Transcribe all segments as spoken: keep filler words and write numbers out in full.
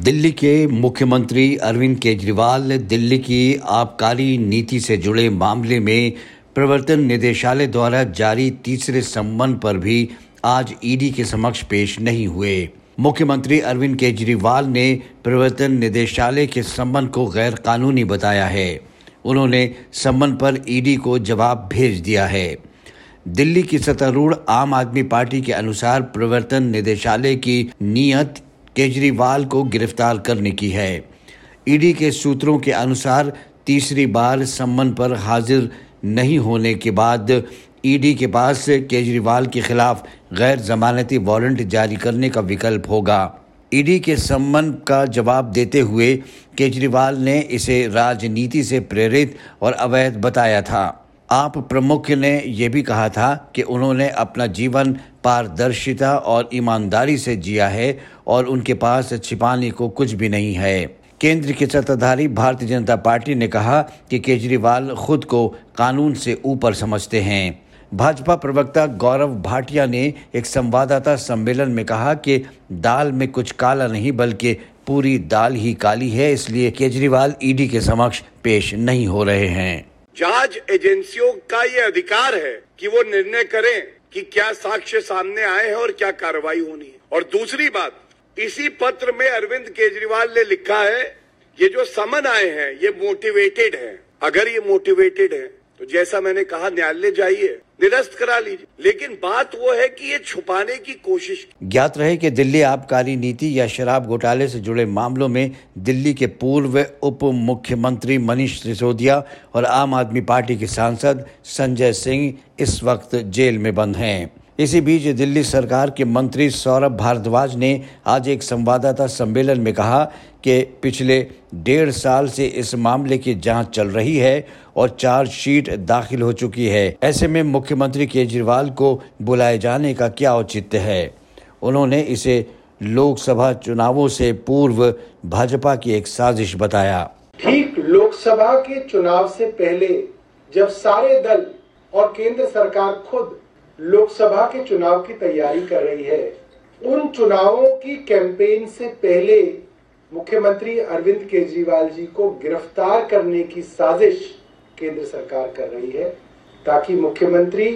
दिल्ली के मुख्यमंत्री अरविंद केजरीवाल ने दिल्ली की आबकारी नीति से जुड़े मामले में प्रवर्तन निदेशालय द्वारा जारी तीसरे सम्मन पर भी आज ईडी के समक्ष पेश नहीं हुए। मुख्यमंत्री अरविंद केजरीवाल ने प्रवर्तन निदेशालय के सम्मन को गैर कानूनी बताया है। उन्होंने सम्मन पर ईडी को जवाब भेज दिया है। दिल्ली की सत्तारूढ़ आम आदमी पार्टी के अनुसार प्रवर्तन निदेशालय की नीयत केजरीवाल को गिरफ्तार करने की है। ईडी के सूत्रों के अनुसार तीसरी बार सम्मन पर हाजिर नहीं होने के बाद ईडी के पास केजरीवाल के खिलाफ गैर जमानती वारंट जारी करने का विकल्प होगा। ईडी के सम्मन का जवाब देते हुए केजरीवाल ने इसे राजनीति से प्रेरित और अवैध बताया था। आप प्रमुख ने यह भी कहा था कि उन्होंने अपना जीवन पारदर्शिता और ईमानदारी से जिया है और उनके पास छिपाने को कुछ भी नहीं है। केंद्र की सत्ताधारी भारतीय जनता पार्टी ने कहा कि केजरीवाल खुद को कानून से ऊपर समझते हैं। भाजपा प्रवक्ता गौरव भाटिया ने एक संवाददाता सम्मेलन में कहा कि दाल में कुछ काला नहीं बल्कि पूरी दाल ही काली है, इसलिए केजरीवाल ईडी के समक्ष पेश नहीं हो रहे हैं। जांच एजेंसियों का ये अधिकार है कि वो निर्णय करें कि क्या साक्ष्य सामने आए हैं और क्या कार्रवाई होनी है। और दूसरी बात, इसी पत्र में अरविंद केजरीवाल ने लिखा है ये जो समन आए हैं ये मोटिवेटेड है। अगर ये मोटिवेटेड है तो जैसा मैंने कहा न्यायालय जाइए, निरस्त करा लीजिए, लेकिन बात वो है कि ये छुपाने की कोशिश। ज्ञात रहे कि दिल्ली आबकारी नीति या शराब घोटाले से जुड़े मामलों में दिल्ली के पूर्व उप मुख्यमंत्री मनीष सिसोदिया और आम आदमी पार्टी के सांसद संजय सिंह इस वक्त जेल में बंद हैं। इसी बीच दिल्ली सरकार के मंत्री सौरभ भारद्वाज ने आज एक संवाददाता सम्मेलन में कहा कि पिछले डेढ़ साल से इस मामले की जांच चल रही है और चार्जशीट दाखिल हो चुकी है। ऐसे में मुख्यमंत्री केजरीवाल को बुलाए जाने का क्या औचित्य है। उन्होंने इसे लोकसभा चुनावों से पूर्व भाजपा की एक साजिश बताया। ठीक लोकसभा के चुनाव से पहले जब सारे दल और केंद्र सरकार खुद लोकसभा के चुनाव की तैयारी कर रही है, उन चुनावों की कैंपेन से पहले मुख्यमंत्री अरविंद केजरीवाल जी को गिरफ्तार करने की साजिश केंद्र सरकार कर रही है ताकि मुख्यमंत्री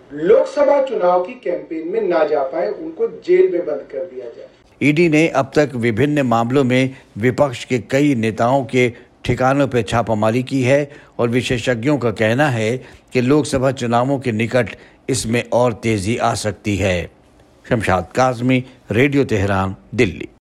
लोकसभा चुनाव की कैंपेन में ना जा पाए, उनको जेल में बंद कर दिया जाए। ईडी ने अब तक विभिन्न मामलों में विपक्ष के कई नेताओं के ठिकानों पर छापामारी की है और विशेषज्ञों का कहना है कि लोकसभा चुनावों के निकट इसमें और तेजी आ सकती है। Shamshad Kazmi, radio Tehran, Delhi.